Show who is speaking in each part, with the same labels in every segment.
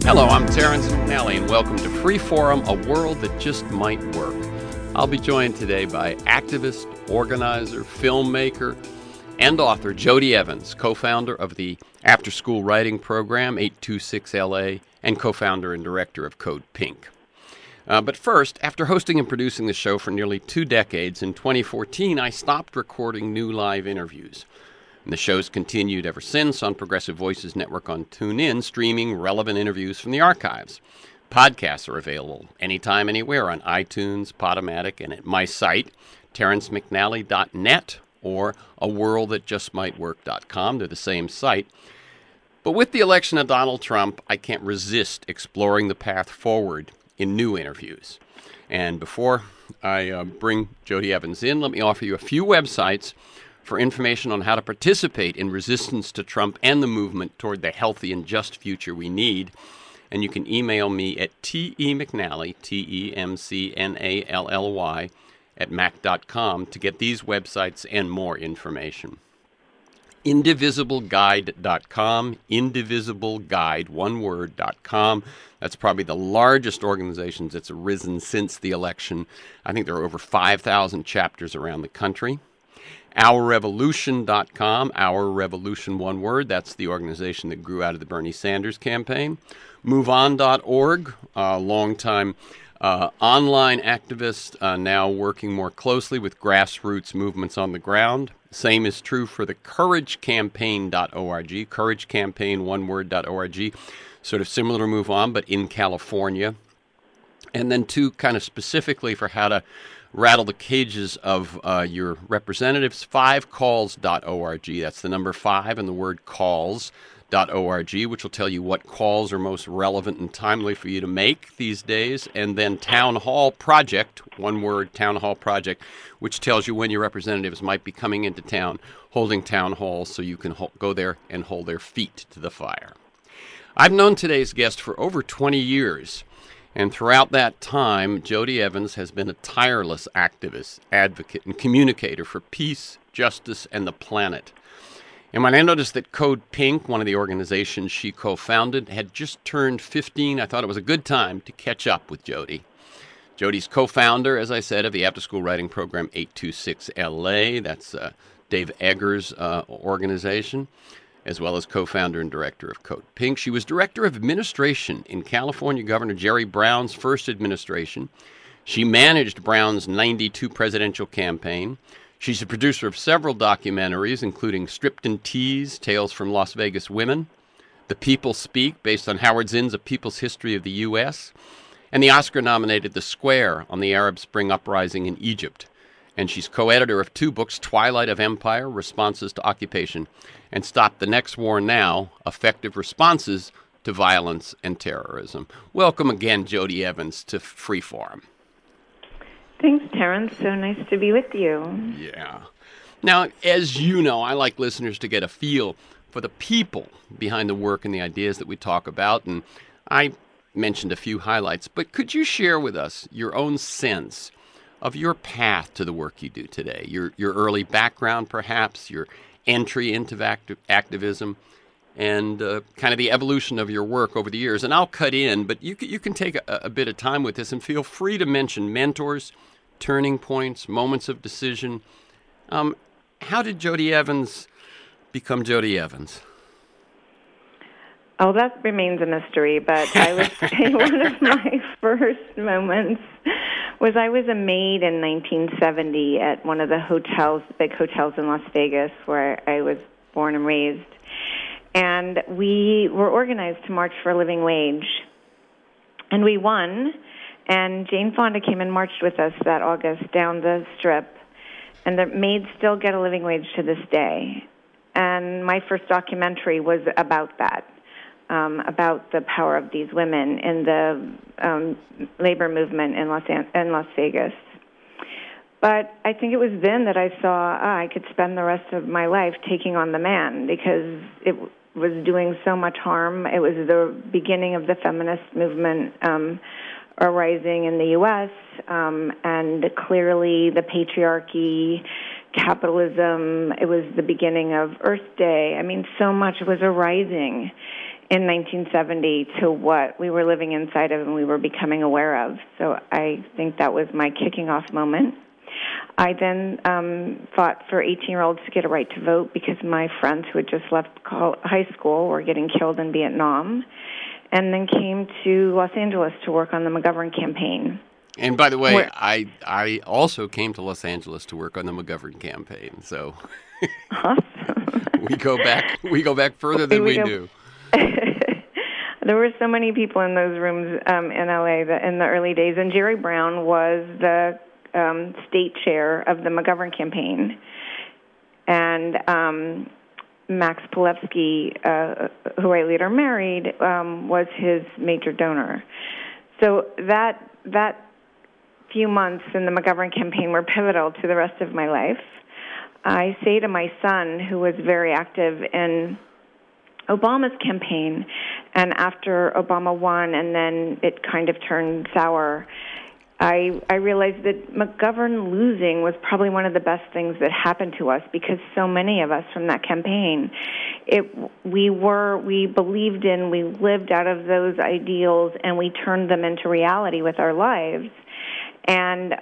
Speaker 1: Hello, I'm Terrence McNally, and welcome to Freeforum, a world that just might work. I'll be joined today by activist, organizer, filmmaker, and author Jody Evans, co-founder of the after-school writing program 826LA and co-founder and director of Code Pink. But first, after hosting and producing the show for nearly 2 decades, in 2014 I stopped recording new live interviews. And the show's continued ever since on Progressive Voices Network on TuneIn, streaming relevant interviews from the archives. Podcasts are available anytime, anywhere on iTunes, Podomatic, and at my site, terrencemcnally.net or aworldthatjustmightwork.com. They're the same site. But with the election of Donald Trump, I can't resist exploring the path forward in new interviews. And before I bring Jody Evans in, let me offer you a few websites for information on how to participate in resistance to Trump and the movement toward the healthy and just future we need. And you can email me at temcnally, temcnally, at mac.com to get these websites and more information. Indivisibleguide.com, indivisibleguide, one word.com. That's probably the largest organization that's arisen since the election. I think there are over 5,000 chapters around the country. OurRevolution.com, Our Revolution, one word. That's the organization that grew out of the Bernie Sanders campaign. MoveOn.org, a longtime online activist, now working more closely with grassroots movements on the ground. Same is true for the CourageCampaign.org, CourageCampaign, one word.org, sort of similar to MoveOn, but in California. And then two kind of specifically for how to rattle the cages of your representatives, 5calls.org. That's the number 5 and the word calls.org, which will tell you what calls are most relevant and timely for you to make these days. And then Town Hall Project, one word, Town Hall Project, which tells you when your representatives might be coming into town, holding town halls so you can go there and hold their feet to the fire. I've known today's guest for over 20 years. And throughout that time, Jody Evans has been a tireless activist, advocate, and communicator for peace, justice, and the planet. And when I noticed that Code Pink, one of the organizations she co-founded, had just turned 15, I thought it was a good time to catch up with Jody. Jody's co-founder, as I said, of the after-school writing program 826LA. That's Dave Eggers' organization, as well as co-founder and director of Code Pink. She was director of administration in California Governor Jerry Brown's first administration. She managed Brown's 92 presidential campaign. She's a producer of several documentaries, including Stripped and Teased, Tales from Las Vegas Women, The People Speak, based on Howard Zinn's A People's History of the U.S., and the Oscar-nominated The Square on the Arab Spring Uprising in Egypt. And she's co-editor of 2 books, Twilight of Empire, Responses to Occupation, and Stop the Next War Now, Effective Responses to Violence and Terrorism. Welcome again, Jody Evans, to Freeforum.
Speaker 2: Thanks, Terrence. So nice to be with you.
Speaker 1: Yeah. Now, as you know, I like listeners to get a feel for the people behind the work and the ideas that we talk about, and I mentioned a few highlights, but could you share with us your own sense of your path to the work you do today, your early background, perhaps, your entry into activism, and kind of the evolution of your work over the years? And I'll cut in, but you can take a bit of time with this, and feel free to mention mentors, turning points, moments of decision. How did Jody Evans become Jody Evans?
Speaker 2: Oh, that remains a mystery, but I would say one of my first moments was I was a maid in 1970 at one of the hotels, big hotels in Las Vegas, where I was born and raised. And we were organized to march for a living wage. And we won, and Jane Fonda came and marched with us that August down the Strip. And the maids still get a living wage to this day. And my first documentary was about that. About the power of these women in the labor movement in Las Vegas. But I think it was then that I saw I could spend the rest of my life taking on the man, because it was doing so much harm. It was the beginning of the feminist movement arising in the U.S., and clearly the patriarchy, capitalism, it was the beginning of Earth Day. I mean, so much was arising in 1970 to what we were living inside of and we were becoming aware of. So I think that was my kicking off moment. I then fought for 18-year-olds to get a right to vote because my friends who had just left high school were getting killed in Vietnam, and then came to Los Angeles to work on the McGovern campaign.
Speaker 1: And by the way, I also came to Los Angeles to work on the McGovern campaign. So
Speaker 2: awesome.
Speaker 1: we go back further than we do.
Speaker 2: There were so many people in those rooms in LA in the early days, and Jerry Brown was the state chair of the McGovern campaign, and Max Palevsky, who I later married, was his major donor. So that few months in the McGovern campaign were pivotal to the rest of my life. I say to my son, who was very active in Obama's campaign, and after Obama won and then it kind of turned sour, I realized that McGovern losing was probably one of the best things that happened to us, because so many of us from that campaign, we believed in, we lived out of those ideals, and we turned them into reality with our lives. And,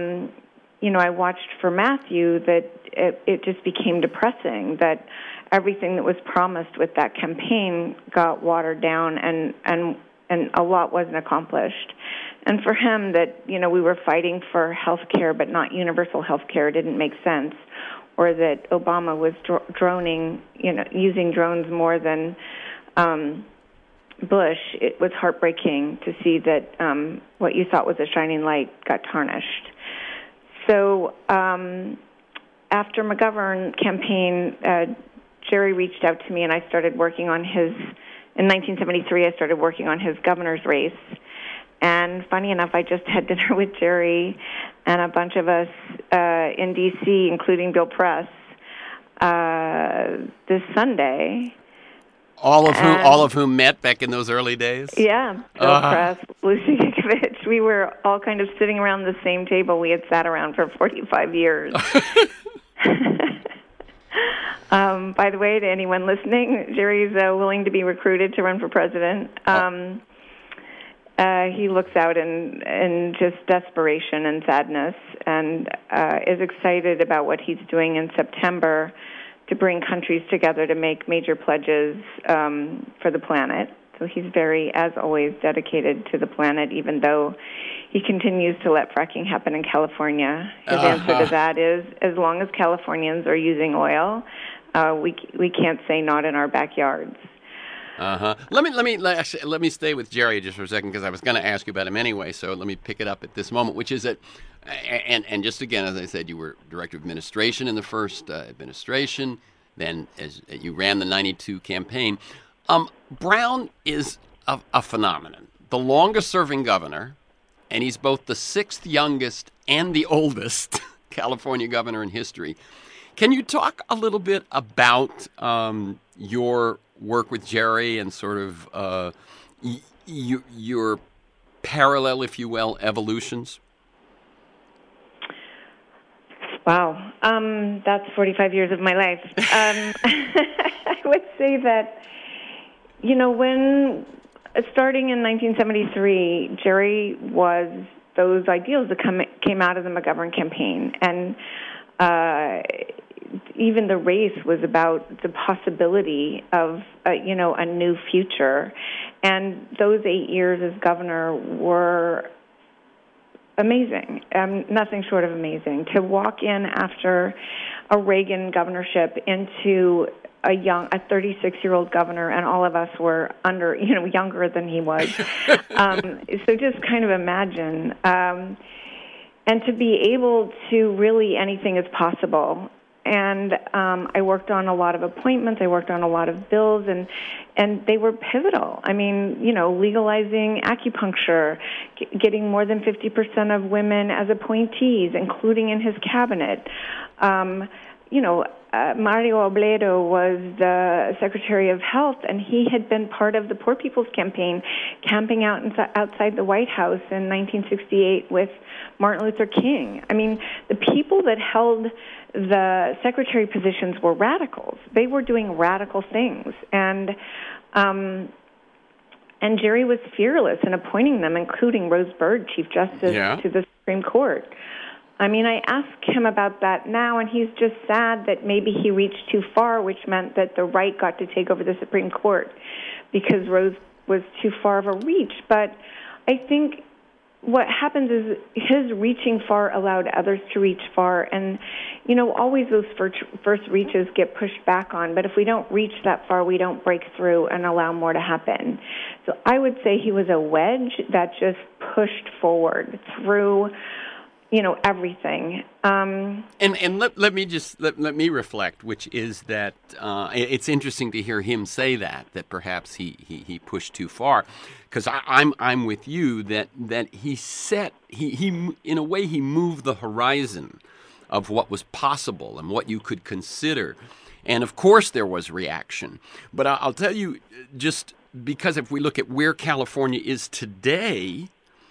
Speaker 2: I watched for Matthew that it just became depressing, that everything that was promised with that campaign got watered down and a lot wasn't accomplished. And for him, that, we were fighting for health care but not universal health care didn't make sense, or that Obama was using drones more than Bush. It was heartbreaking to see that what you thought was a shining light got tarnished. So after McGovern campaign, Jerry reached out to me, and I started working on in 1973, I started working on his governor's race. And funny enough, I just had dinner with Jerry and a bunch of us in D.C., including Bill Press, this Sunday.
Speaker 1: All of whom met back in those early days?
Speaker 2: Yeah, Bill Press, Lucy Gikovich. We were all kind of sitting around the same table we had sat around for 45 years. By the way, to anyone listening, Jerry's willing to be recruited to run for president. He looks out in just desperation and sadness, and is excited about what he's doing in September to bring countries together to make major pledges for the planet. So he's very, as always, dedicated to the planet, even though he continues to let fracking happen in California. His answer to that is, as long as Californians are using oil, we can't say not in our backyards.
Speaker 1: Let me stay with Jerry just for a second, because I was going to ask you about him anyway. So let me pick it up at this moment, which is that, and just again, as I said, you were director of administration in the first administration. Then, as you ran the '92 campaign, Brown is a phenomenon. The longest-serving governor, and he's both the sixth youngest and the oldest California governor in history. Can you talk a little bit about your work with Jerry and sort of your parallel, if you will, evolutions?
Speaker 2: Wow. That's 45 years of my life. I would say that, when starting in 1973, Jerry was those ideals that came out of the McGovern campaign. And even the race was about the possibility of, a new future. And those 8 years as governor were amazing, nothing short of amazing. To walk in after a Reagan governorship into a 36-year-old governor, and all of us were younger than he was. So just kind of imagine. And to be able to really, anything is possible. And I worked on a lot of appointments. I worked on a lot of bills, and they were pivotal. I mean, legalizing acupuncture, getting more than 50% of women as appointees, including in his cabinet. Mario Obledo was the Secretary of Health, and he had been part of the Poor People's Campaign, camping out outside the White House in 1968 with Martin Luther King. I mean, the people that held the secretary positions were radicals. They were doing radical things. And And Jerry was fearless in appointing them, including Rose Byrd, Chief Justice to the Supreme Court. I mean, I ask him about that now, and he's just sad that maybe he reached too far, which meant that the right got to take over the Supreme Court because Rose was too far of a reach. But I think what happens is his reaching far allowed others to reach far. And, always those first reaches get pushed back on. But if we don't reach that far, we don't break through and allow more to happen. So I would say he was a wedge that just pushed forward through everything.
Speaker 1: And let me reflect, which is that it's interesting to hear him say that perhaps he pushed too far, because I'm with you that he in a way he moved the horizon of what was possible and what you could consider, and of course there was reaction. But I'll tell you, just because if we look at where California is today,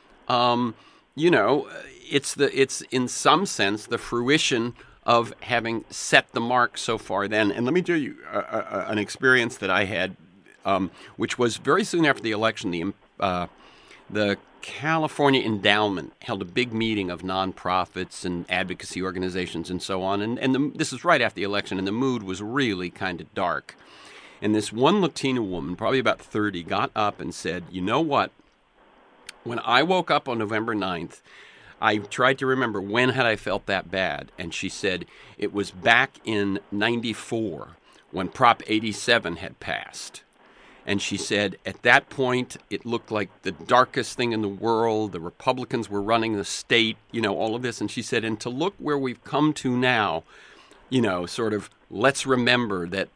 Speaker 1: it's in some sense the fruition of having set the mark so far then. And let me tell you an experience that I had, which was very soon after the election. The California Endowment held a big meeting of nonprofits and advocacy organizations and so on. And this is right after the election, and the mood was really kind of dark. And this one Latina woman, probably about 30, got up and said, "You know what? When I woke up on November 9th, I tried to remember when had I felt that bad." And she said it was back in 94 when Prop 87 had passed. And she said at that point it looked like the darkest thing in the world. The Republicans were running the state, all of this. And she said, and to look where we've come to now, sort of let's remember that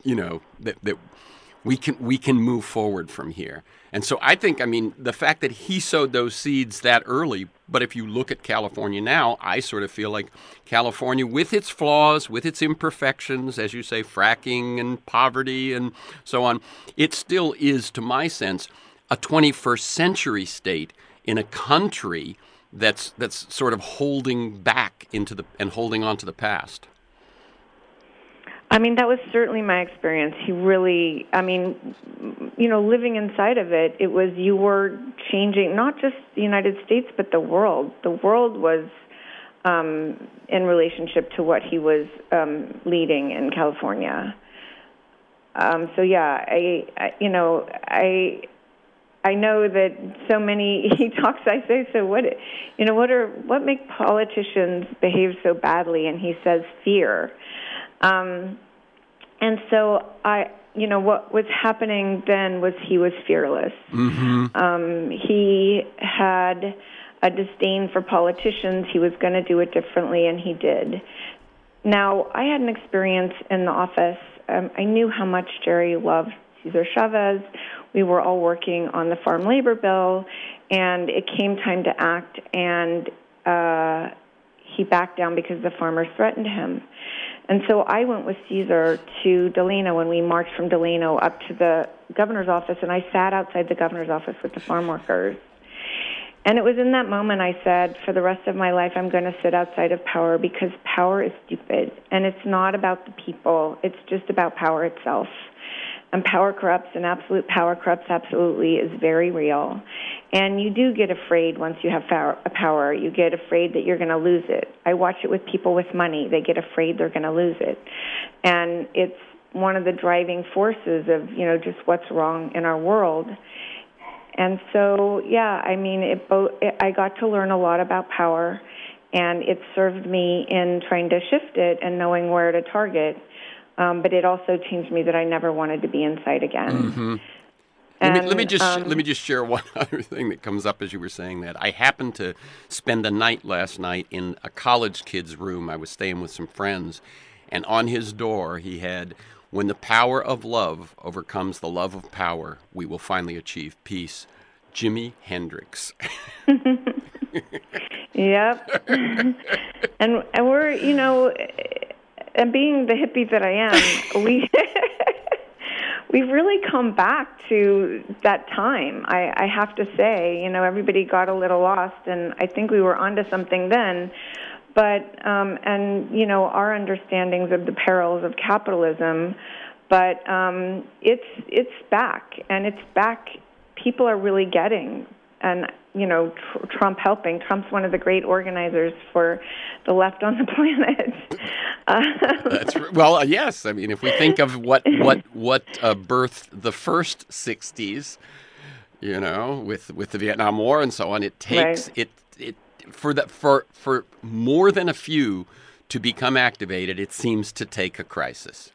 Speaker 1: we can move forward from here. And so I think, the fact that he sowed those seeds that early, but if you look at California now, I sort of feel like California, with its flaws, with its imperfections, as you say, fracking and poverty and so on, it still is, to my sense, a 21st century state in a country that's sort of holding back and holding on to the past.
Speaker 2: That was certainly my experience. He really, living inside of it, you were changing not just the United States, but the world. The world was in relationship to what he was leading in California. So yeah, I know that so many he talks. I say, so what make politicians behave so badly? And he says fear. And so what was happening then was he was fearless. Mm-hmm. He had a disdain for politicians. He was going to do it differently, and he did. Now, I had an experience in the office. I knew how much Jerry loved Cesar Chavez. We were all working on the farm labor bill, and it came time to act, and he backed down because the farmers threatened him. And so I went with Cesar to Delano, and we marched from Delano up to the governor's office, and I sat outside the governor's office with the farm workers. And it was in that moment I said, for the rest of my life, I'm going to sit outside of power because power is stupid. And it's not about the people. It's just about power itself. And power corrupts, and absolute power corrupts absolutely is very real. And you do get afraid once you have power. You get afraid that you're going to lose it. I watch it with people with money. They get afraid they're going to lose it. And it's one of the driving forces of, just what's wrong in our world. And so, yeah, I got to learn a lot about power, and it served me in trying to shift it and knowing where to target. But it also changed me that I never wanted to be inside again.
Speaker 1: Mm-hmm. Let me just share one other thing that comes up as you were saying that. I happened to spend a night last night in a college kid's room. I was staying with some friends, and on his door he had, "When the power of love overcomes the love of power, we will finally achieve peace. Jimi Hendrix."
Speaker 2: Yep. and we're, and being the hippie that I am, we've really come back to that time. I have to say, everybody got a little lost, and I think we were onto something then. But our understandings of the perils of capitalism But it's back, and it's back. People are really getting, and Trump helping. Trump's one of the great organizers for the left on the planet.
Speaker 1: Yes. I mean, if we think of what birthed the first '60s, with the Vietnam War and so on, it takes
Speaker 2: Right.
Speaker 1: it for more than a few to become activated. It seems to take a crisis.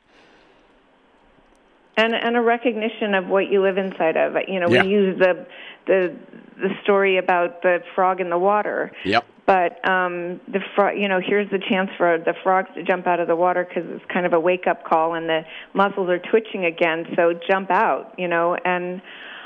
Speaker 2: And a recognition of what you live inside of.
Speaker 1: Yeah.
Speaker 2: We use the story about the frog in the water.
Speaker 1: Yep.
Speaker 2: But the frog, here's the chance for the frogs to jump out of the water because it's kind of a wake-up call, and the muscles are twitching again. So jump out, And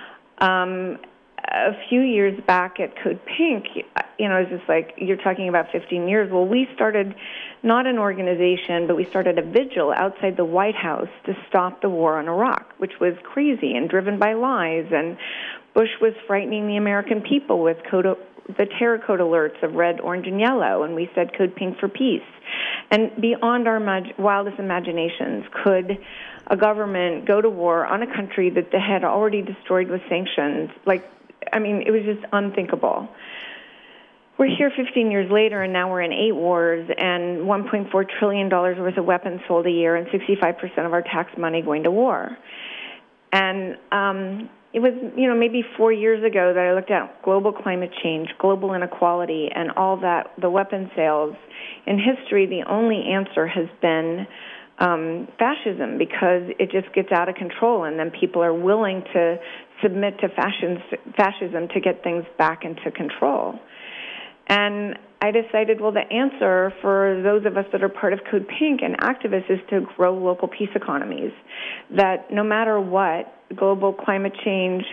Speaker 2: a few years back at Code Pink, it's just like, you're talking about 15 years. Well, we started not an organization, but we started a vigil outside the White House to stop the war on Iraq, which was crazy and driven by lies. And Bush was frightening the American people with the terror code alerts of red, orange, and yellow. And we said Code Pink for peace. And beyond our wildest imaginations, could a government go to war on a country that they had already destroyed with sanctions? It was just unthinkable. We're here 15 years later, and now we're in 8 wars and $1.4 trillion worth of weapons sold a year and 65% of our tax money going to war. And it was, maybe 4 years ago that I looked at global climate change, global inequality, and all that, the weapon sales. In history, the only answer has been fascism, because it just gets out of control, and then people are willing to submit to fascism to get things back into control. And I decided, well, the answer for those of us that are part of Code Pink and activists is to grow local peace economies, that no matter what, global climate change,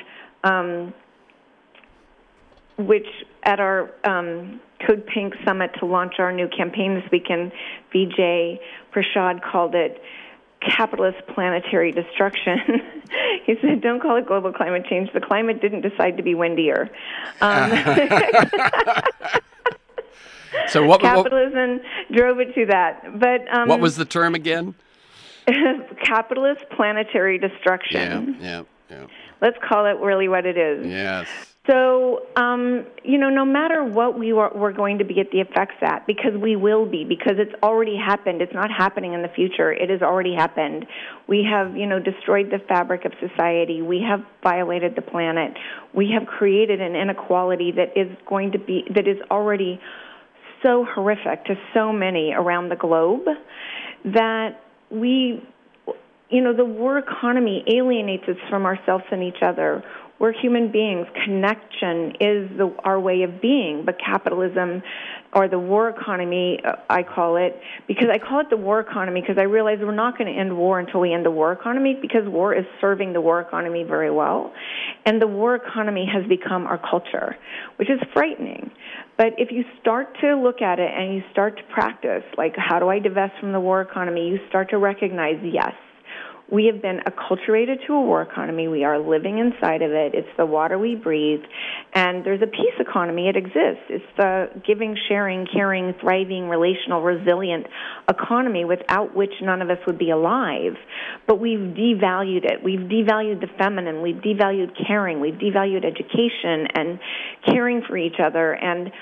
Speaker 2: which at our Code Pink Summit to launch our new campaign this weekend, Vijay Prashad called it capitalist planetary destruction. He said, don't call it global climate change. The climate didn't decide to be windier.
Speaker 1: So
Speaker 2: capitalism drove it to that. But
Speaker 1: what was the term again?
Speaker 2: Capitalist planetary destruction.
Speaker 1: Yeah.
Speaker 2: Let's call it really what it is.
Speaker 1: Yes.
Speaker 2: So, no matter what we're going to be at the effects at, because we will be, because it's already happened. It's not happening in the future. It has already happened. We have, destroyed the fabric of society. We have violated the planet. We have created an inequality that is already so horrific to so many around the globe that the war economy alienates us from ourselves and each other. We're human beings. Connection is our way of being. But capitalism, or the war economy, I call it, because I call it the war economy because I realize we're not going to end war until we end the war economy, because war is serving the war economy very well. And the war economy has become our culture, which is frightening. But if you start to look at it and you start to practice, like, how do I divest from the war economy, you start to recognize, yes, we have been acculturated to a war economy. We are living inside of it. It's the water we breathe. And there's a peace economy. It exists. It's the giving, sharing, caring, thriving, relational, resilient economy without which none of us would be alive. But we've devalued it. We've devalued the feminine. We've devalued caring. We've devalued education and caring for each other. And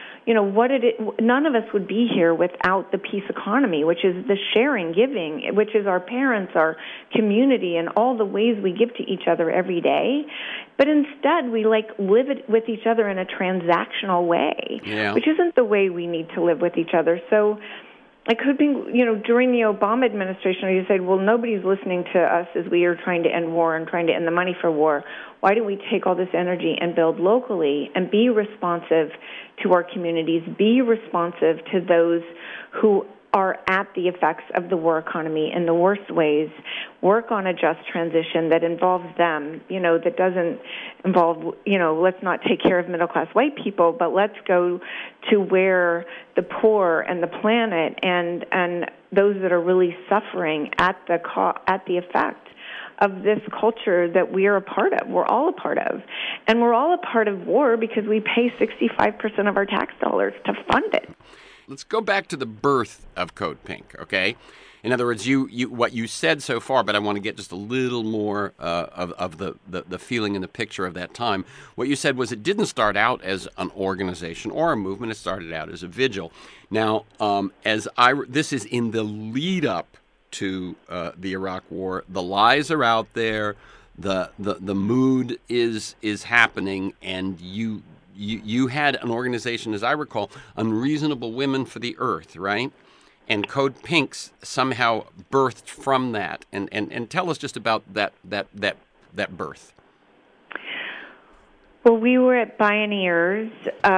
Speaker 2: none of us would be here without the peace economy, which is the sharing, giving, which is our parents, our community, and all the ways we give to each other every day. But instead, we live it with each other in a transactional way, which isn't the way we need to live with each other. So it could be, during the Obama administration, you said, well, nobody's listening to us as we are trying to end war and trying to end the money for war. Why don't we take all this energy and build locally and be responsive to our communities, be responsive to those who are at the effects of the war economy in the worst ways, work on a just transition that involves them, that doesn't involve, let's not take care of middle-class white people, but let's go to where the poor and the planet and those that are really suffering at the effect of this culture that we are a part of. We're all a part of. And we're all a part of war because we pay 65% of our tax dollars to fund it.
Speaker 1: Let's go back to the birth of Code Pink, okay? In other words, you what you said so far, but I want to get just a little more of the feeling and the picture of that time. What you said was it didn't start out as an organization or a movement. It started out as a vigil. Now, this is in the lead up to the Iraq War. The lies are out there. The mood is happening, and you had an organization, as I recall, Unreasonable Women for the Earth, right? And Code Pinks somehow birthed from that. And tell us just about that birth.
Speaker 2: Well, we were at Bioneers,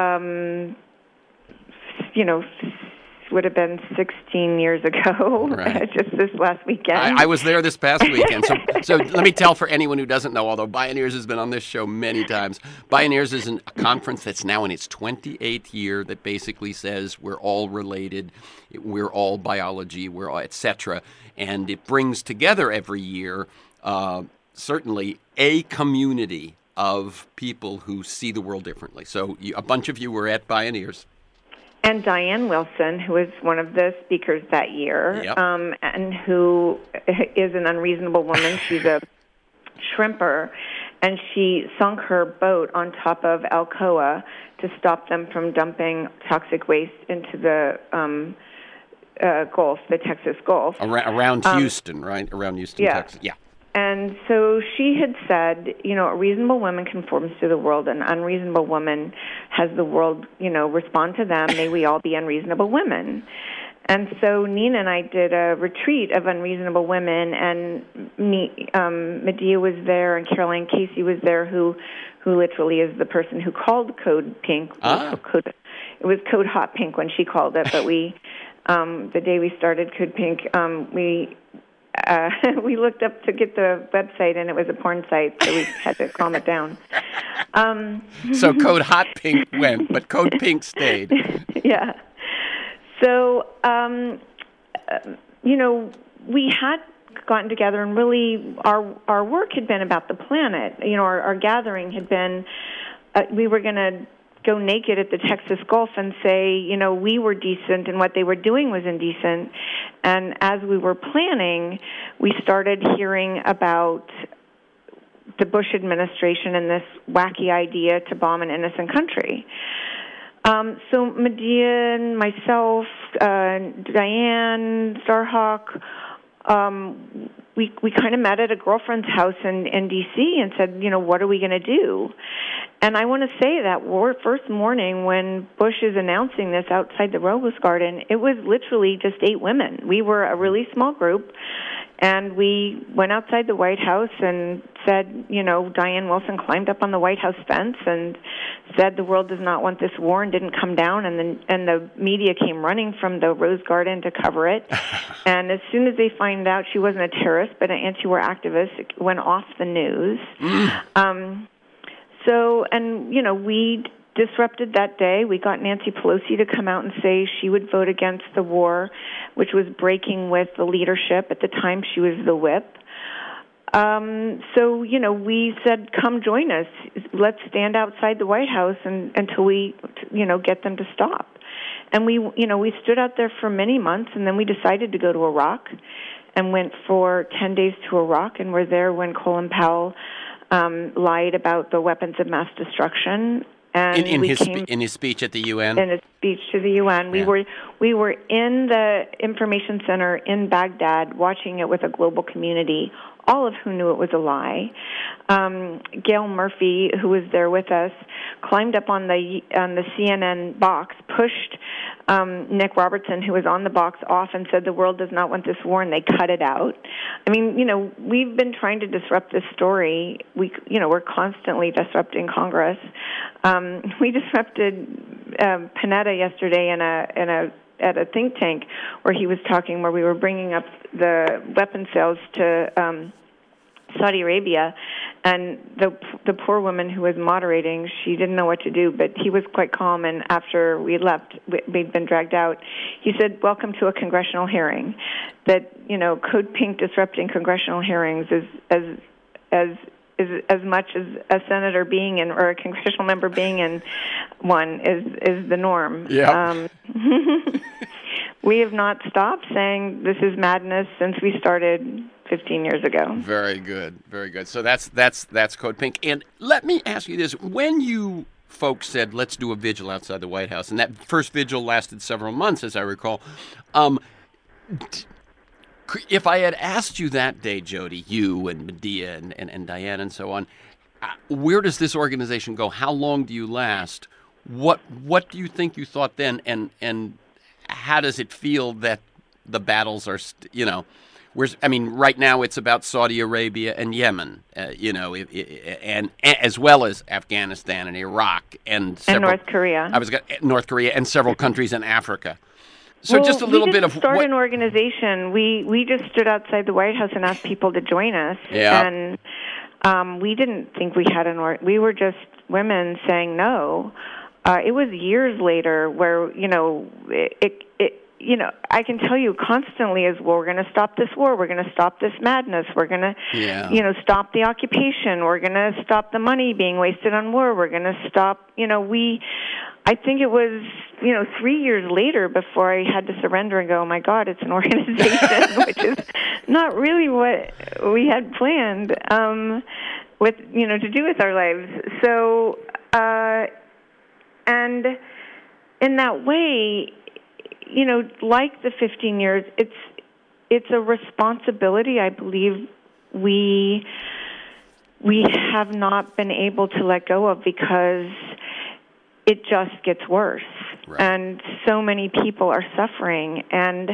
Speaker 2: would have been 16 years ago, right. Just this last weekend.
Speaker 1: I was there this past weekend. So let me tell for anyone who doesn't know, although Bioneers has been on this show many times, Bioneers is a conference that's now in its 28th year that basically says we're all related, we're all biology, we're all et cetera. And it brings together every year certainly a community of people who see the world differently. So a bunch of you were at Bioneers.
Speaker 2: And Diane Wilson, who was one of the speakers that year,
Speaker 1: yep.
Speaker 2: And who is an unreasonable woman. She's a shrimper, and she sunk her boat on top of Alcoa to stop them from dumping toxic waste into the Gulf, the Texas Gulf.
Speaker 1: Around Houston, right? Around Houston,
Speaker 2: yeah.
Speaker 1: Texas. Yeah.
Speaker 2: And so she had said, a reasonable woman conforms to the world, an unreasonable woman has the world, respond to them. May we all be unreasonable women. And so Nina and I did a retreat of unreasonable women, and Medea was there, and Caroline Casey was there, who literally is the person who called Code Pink. It was Code Hot Pink when she called it, but we, the day we started Code Pink, we looked up to get the website, and it was a porn site, so we had to calm it down.
Speaker 1: So Code Hot Pink went, but Code Pink stayed.
Speaker 2: Yeah. So, we had gotten together, and really our work had been about the planet. Our gathering had been, we were going to go naked at the Texas Gulf and say, we were decent and what they were doing was indecent. And as we were planning, we started hearing about the Bush administration and this wacky idea to bomb an innocent country. So Medea and myself, Diane, Starhawk, we kind of met at a girlfriend's house in D.C. and said, what are we going to do? And I want to say that first morning when Bush is announcing this outside the Rose Garden, it was literally just 8 women. We were a really small group, and we went outside the White House and said, Diane Wilson climbed up on the White House fence and said the world does not want this war, and didn't come down, and the media came running from the Rose Garden to cover it. And as soon as they find out she wasn't a terrorist but an anti-war activist, it went off the news. We disrupted that day. We got Nancy Pelosi to come out and say she would vote against the war, which was breaking with the leadership. At the time, she was the whip. We said, come join us. Let's stand outside the White House until we, get them to stop. And we stood out there for many months, and then we decided to go to Iraq and went for 10 days to Iraq, and were there when Colin Powell lied about the weapons of mass destruction. And
Speaker 1: in his speech at the UN?
Speaker 2: In his speech to the UN.
Speaker 1: Yeah.
Speaker 2: We were in the information center in Baghdad watching it with a global community, all of who knew it was a lie. Gail Murphy, who was there with us, climbed up on the CNN box, pushed Nick Robertson, who was on the box, off and said the world does not want this war, and they cut it out. I mean, we've been trying to disrupt this story. We're constantly disrupting Congress. We disrupted Panetta yesterday at a think tank where he was talking, where we were bringing up the weapon sales to Saudi Arabia, and the poor woman who was moderating, she didn't know what to do, but he was quite calm, and after we left, we'd been dragged out, he said, welcome to a congressional hearing. That, Code Pink disrupting congressional hearings is as much as a senator being in, or a congressional member being in one, is the norm.
Speaker 1: Yeah.
Speaker 2: We have not stopped saying this is madness since we started 15 years ago.
Speaker 1: Very good, very good. So that's Code Pink. And let me ask you this: when you folks said let's do a vigil outside the White House, and that first vigil lasted several months, as I recall. If I had asked you that day, Jody, you and Medea and Diane and so on, where does this organization go? How long do you last? What do you think you thought then, and how does it feel that the battles are, right now it's about Saudi Arabia and Yemen, and as well as Afghanistan and Iraq and
Speaker 2: North Korea.
Speaker 1: North Korea and several countries in Africa. So just a little bit of
Speaker 2: start an organization. We just stood outside the White House and asked people to join us.
Speaker 1: Yeah.
Speaker 2: And we didn't think we had we were just women saying no. It was years later where I can tell you constantly is, well, we're going to stop this war. We're going to stop this madness. We're going to, stop the occupation. We're going to stop the money being wasted on war. We're going to stop, I think it was, 3 years later before I had to surrender and go, oh my God, it's an organization, which is not really what we had planned, to do with our lives. So, and in that way, like the 15 years, it's a responsibility I believe we have not been able to let go of because it just gets worse.
Speaker 1: Right.
Speaker 2: And so many people are suffering. And,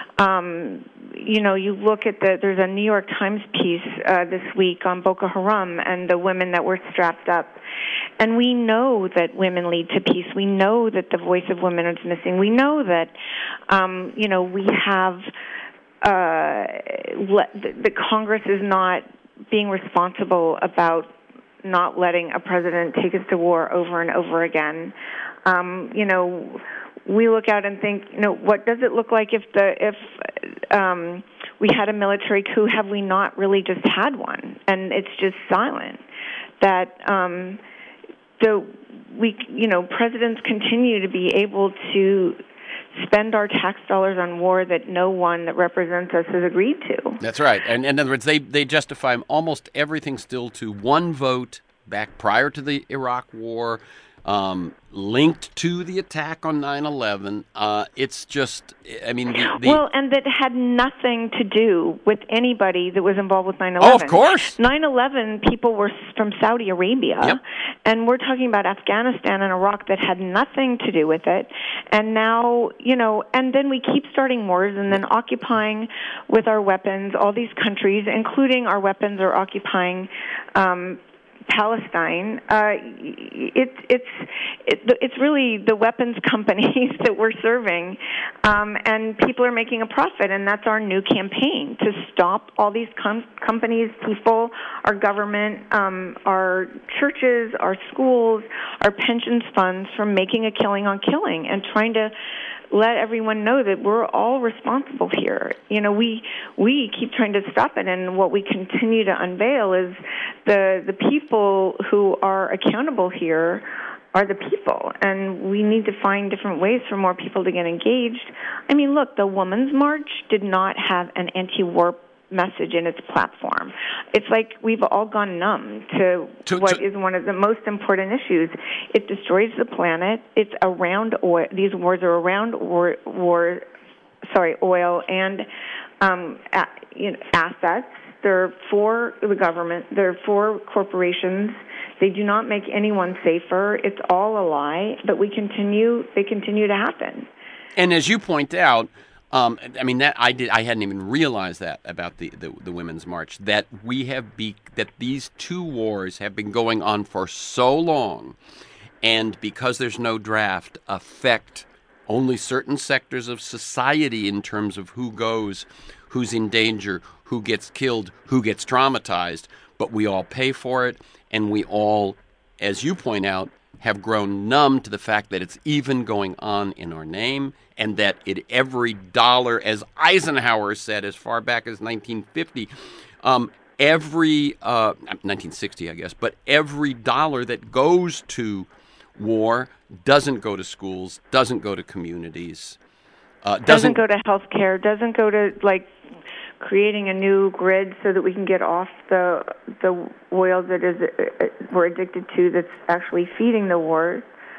Speaker 2: you look at there's a New York Times piece this week on Boko Haram and the women that were strapped up. And we know that women lead to peace. We know that the voice of women is missing. We know that, we have the Congress is not being responsible about not letting a president take us to war over and over again. We look out and think, what does it look like if we had a military coup? Have we not really just had one? And it's just silent. That presidents continue to be able to spend our tax dollars on war that no one that represents us has agreed to.
Speaker 1: That's right. And in other words, they justify almost everything still to one vote back prior to the Iraq War, linked to the attack on 9/11. It's just, well,
Speaker 2: and that had nothing to do with anybody that was involved with 9/11.
Speaker 1: Oh, of course.
Speaker 2: 9/11 people were from Saudi Arabia,
Speaker 1: yep.
Speaker 2: And we're talking about Afghanistan and Iraq that had nothing to do with it. And now, and then we keep starting wars and then occupying with our weapons all these countries, including our weapons are occupying Palestine. It's really the weapons companies that we're serving, and people are making a profit, and that's our new campaign to stop all these companies, people, our government, our churches, our schools, our pensions funds from making a killing on killing and trying to let everyone know that we're all responsible here. We keep trying to stop it, and what we continue to unveil is the people who are accountable here are the people, and we need to find different ways for more people to get engaged. Look, the Women's March did not have an anti-war message in its platform. It's like we've all gone numb to what is one of the most important issues. It destroys the planet. It's around oil. These wars are around oil and assets. They're for the government. They're for corporations. They do not make anyone safer. It's all a lie, but they continue to happen.
Speaker 1: And as you point out, that I hadn't even realized that about the Women's March, that that these two wars have been going on for so long, and because there's no draft, affect only certain sectors of society in terms of who goes, who's in danger, who gets killed, who gets traumatized, but we all pay for it, and we all, as you point out, have grown numb to the fact that it's even going on in our name, and that every dollar, as Eisenhower said as far back as 1950, 1960, I guess, but every dollar that goes to war doesn't go to schools, doesn't go to communities.
Speaker 2: Doesn't go to healthcare. Doesn't go to like creating a new grid so that we can get off the oil that we're addicted to. That's actually feeding the wars.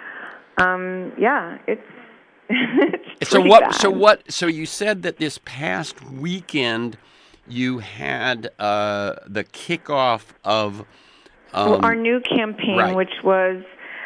Speaker 2: It's it's
Speaker 1: so
Speaker 2: pretty
Speaker 1: what?
Speaker 2: bad.
Speaker 1: So you said that this past weekend you had the kickoff of
Speaker 2: Our new campaign,
Speaker 1: right.
Speaker 2: which was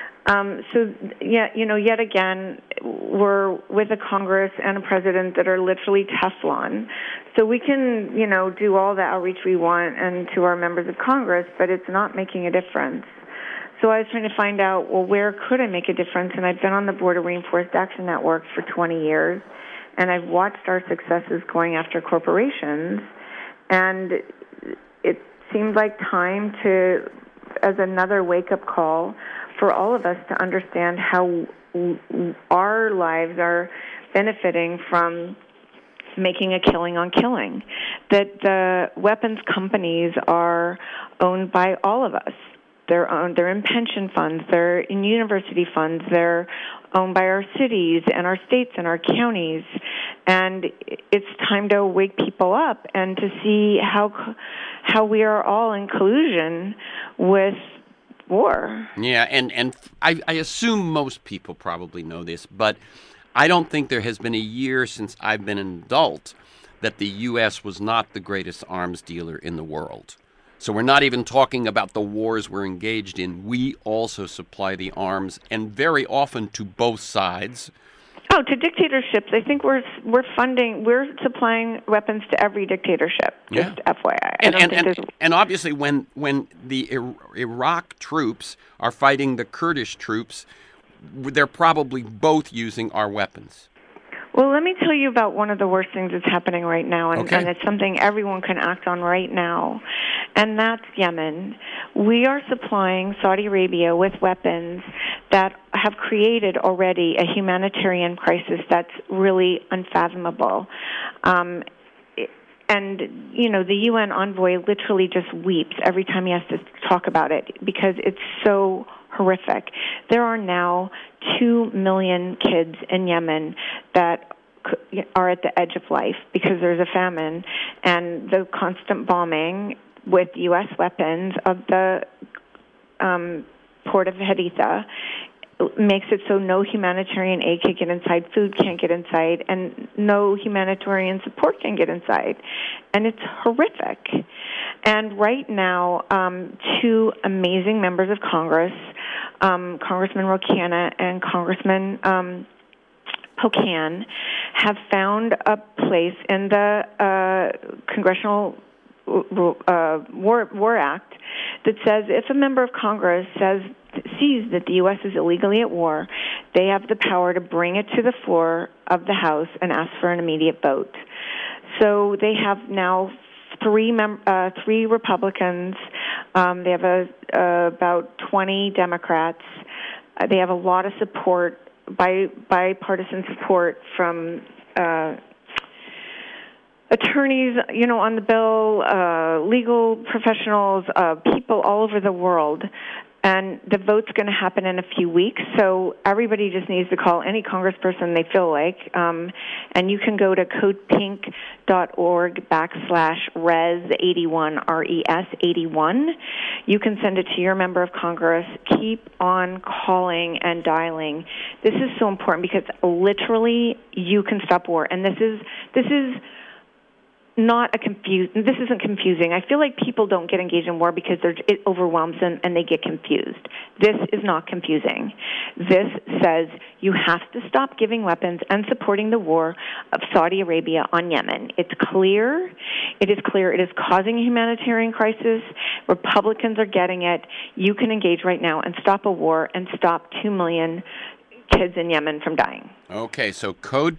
Speaker 2: yet again, we're with a Congress and a president that are literally Teflon. So we can, do all the outreach we want and to our members of Congress, but it's not making a difference. So I was trying to find out, well, where could I make a difference? And I've been on the board of Rainforest Action Network for 20 years, and I've watched our successes going after corporations, and it seemed like time as another wake-up call for all of us to understand how our lives are benefiting from making a killing on killing, that the weapons companies are owned by all of us. They're in pension funds, they're in university funds, they're owned by our cities and our states and our counties, and it's time to wake people up and to see how we are all in collusion with war.
Speaker 1: Yeah, and I assume most people probably know this, but I don't think there has been a year since I've been an adult that the U.S. was not the greatest arms dealer in the world. So we're not even talking about the wars we're engaged in. We also supply the arms, and very often to both sides.
Speaker 2: Oh, to dictatorships. I think we're supplying weapons to every dictatorship. Just FYI.
Speaker 1: And obviously, when the Iraq troops are fighting the Kurdish troops, they're probably both using our weapons.
Speaker 2: Well, let me tell you about one of the worst things that's happening right now, and it's something everyone can act on right now, and that's Yemen. We are supplying Saudi Arabia with weapons that have created already a humanitarian crisis that's really unfathomable. And, the UN envoy literally just weeps every time he has to talk about it because it's so horrific. There are now 2 million kids in Yemen that are at the edge of life because there's a famine, and the constant bombing with U.S. weapons of the port of Haditha makes it so no humanitarian aid can get inside, food can't get inside, and no humanitarian support can get inside. And it's horrific. And right now, 2 amazing members of Congress, Congressman Ro Khanna and Congressman Pocan, have found a place in the Congressional War Act that says if a member of Congress sees that the U.S. is illegally at war, they have the power to bring it to the floor of the House and ask for an immediate vote. So they have now 3 Republicans. They have about 20 Democrats. They have a lot of support, bipartisan support from attorneys, on the bill, legal professionals, people all over the world. And the vote's going to happen in a few weeks, so everybody just needs to call any congressperson they feel like. And you can go to codepink.org/res81, RES81. You can send it to your member of Congress. Keep on calling and dialing. This is so important because literally you can stop war. And this is this isn't confusing. I feel like people don't get engaged in war because it overwhelms them and they get confused. This is not confusing. This says you have to stop giving weapons and supporting the war of Saudi Arabia on Yemen. It's clear. It is clear. It is causing a humanitarian crisis. Republicans are getting it. You can engage right now and stop a war and stop 2 million kids in Yemen from dying.
Speaker 1: Okay, so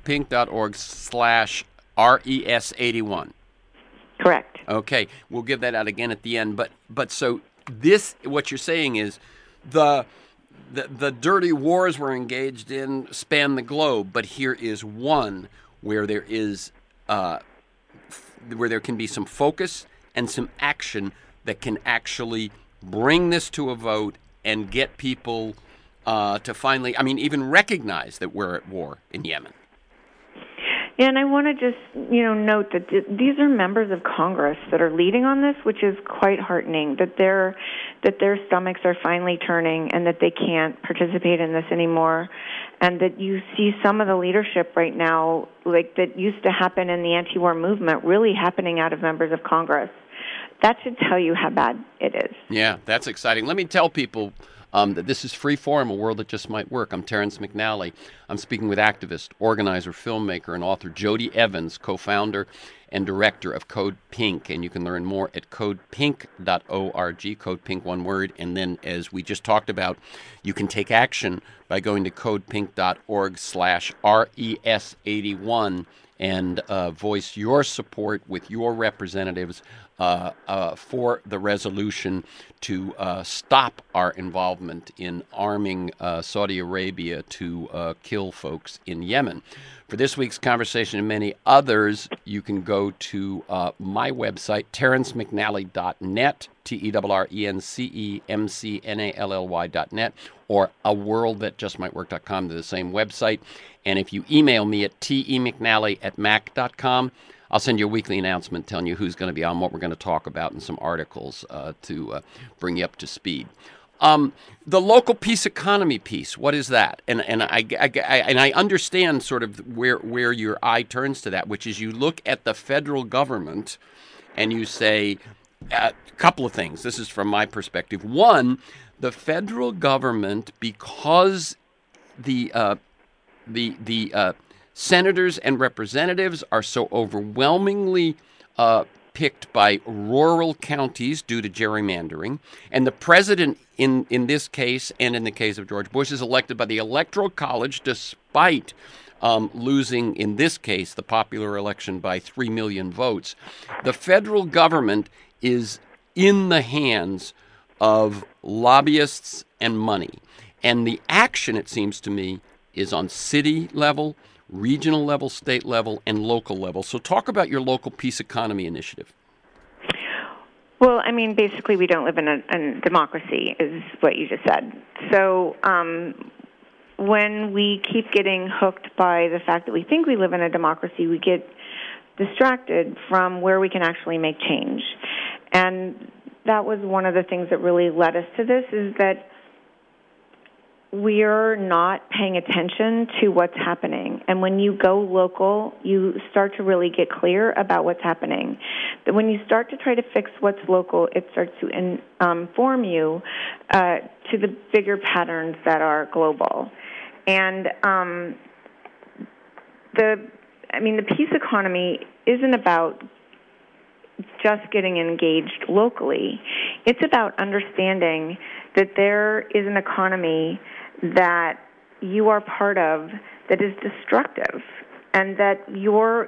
Speaker 1: codepink.org/RES81.
Speaker 2: Correct.
Speaker 1: Okay, we'll give that out again at the end. But so this, what you're saying is, the dirty wars we're engaged in span the globe. But here is one where there is where there can be some focus and some action that can actually bring this to a vote and get people to finally, even recognize that we're at war in Yemen.
Speaker 2: Yeah, and I want to just, note that these are members of Congress that are leading on this, which is quite heartening, that their stomachs are finally turning and that they can't participate in this anymore, and that you see some of the leadership right now, like that used to happen in the anti-war movement, really happening out of members of Congress. That should tell you how bad it is.
Speaker 1: Yeah, that's exciting. Let me tell people that this is Freeform, a world that just might work. I'm Terrence McNally. I'm speaking with activist, organizer, filmmaker, and author Jody Evans, co-founder and director of Code Pink. And you can learn more at codepink.org, Code Pink, one word. And then, as we just talked about, you can take action by going to codepink.org/RES81 and voice your support with your representatives for the resolution to stop our involvement in arming Saudi Arabia to kill folks in Yemen. For this week's conversation and many others, you can go to my website, terrencemcnally.net, TERRENCEMCNALLY.net, or aworldthatjustmightwork.com to the same website. And if you email me at temcnally@mac.com, I'll send you a weekly announcement telling you who's going to be on, what we're going to talk about, and some articles to bring you up to speed. The local peace economy piece, what is that? And I understand sort of where your eye turns to that, which is you look at the federal government and you say a couple of things. This is from my perspective. One, the federal government, because the senators and representatives are so overwhelmingly picked by rural counties due to gerrymandering, and the president in this case and in the case of George Bush is elected by the Electoral College despite losing, in this case, the popular election by 3 million votes. The federal government is in the hands of lobbyists and money. And the action, it seems to me, is on city level, regional level, state level, and local level. So talk about your local peace economy initiative.
Speaker 2: Well, I mean, basically, we don't live in a democracy, is what you just said. So when we keep getting hooked by the fact that we think we live in a democracy, we get distracted from where we can actually make change. And that was one of the things that really led us to this, is that we're not paying attention to what's happening. And when you go local, you start to really get clear about what's happening. That when you start to try to fix what's local, it starts to inform you to the bigger patterns that are global. And the peace economy isn't about just getting engaged locally. It's about understanding that there is an economy that you are part of that is destructive, and that you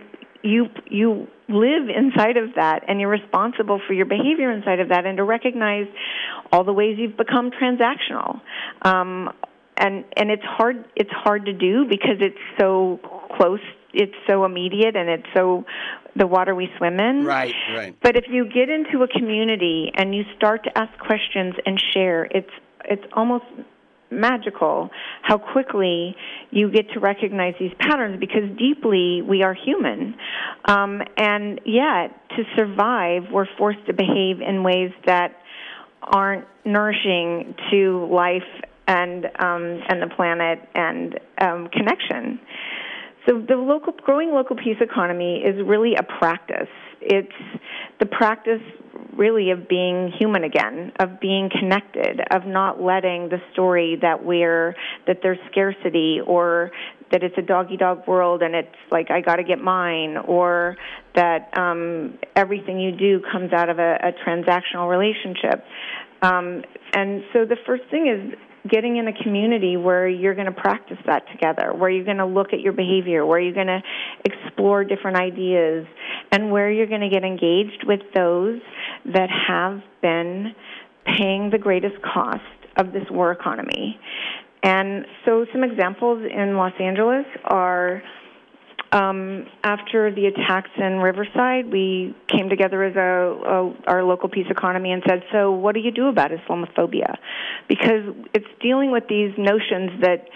Speaker 2: live inside of that, and you're responsible for your behavior inside of that, and to recognize all the ways you've become transactional. And it's hard to do because it's so close, it's so immediate, and it's so the water we swim in.
Speaker 1: Right.
Speaker 2: But if you get into a community and you start to ask questions and share, it's almost magical how quickly you get to recognize these patterns, because deeply we are human. And yet, to survive, we're forced to behave in ways that aren't nourishing to life and the planet and connection. So the growing local peace economy is really a practice. It's the practice really of being human again, of being connected, of not letting the story that there's scarcity, or that it's a dog-eat-dog world and it's like, I got to get mine, or that everything you do comes out of a transactional relationship. And so the first thing is getting in a community where you're going to practice that together, where you're going to look at your behavior, where you're going to explore different ideas, and where you're going to get engaged with those that have been paying the greatest cost of this war economy. And so some examples in Los Angeles are, after the attacks in Riverside, we came together as our local peace economy and said, so what do you do about Islamophobia? Because it's dealing with these notions that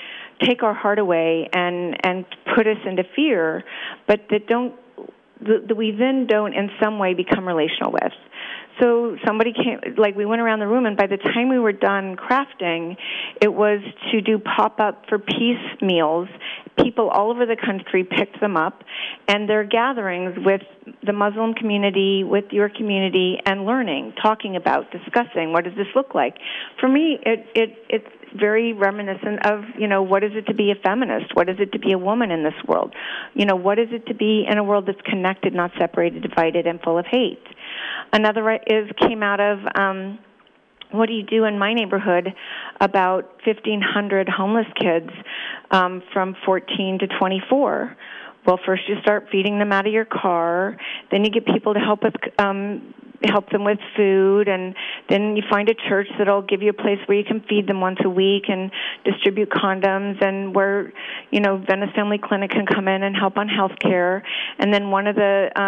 Speaker 2: take our heart away and put us into fear, but that we then don't in some way become relational with. So somebody came, like we went around the room, and by the time we were done crafting, it was to do pop-up for peace meals. People all over the country picked them up, and they're gatherings with the Muslim community, with your community, and learning, talking about, discussing, what does this look like? For me, it's very reminiscent of, what is it to be a feminist? What is it to be a woman in this world? What is it to be in a world that's connected, not separated, divided, and full of hate? Another came out of what do you do in my neighborhood about 1,500 homeless kids from 14 to 24. Well, first you start feeding them out of your car, then you get people to help them with food, and then you find a church that'll give you a place where you can feed them once a week and distribute condoms, and where Venice Family Clinic can come in and help on health care. And then one of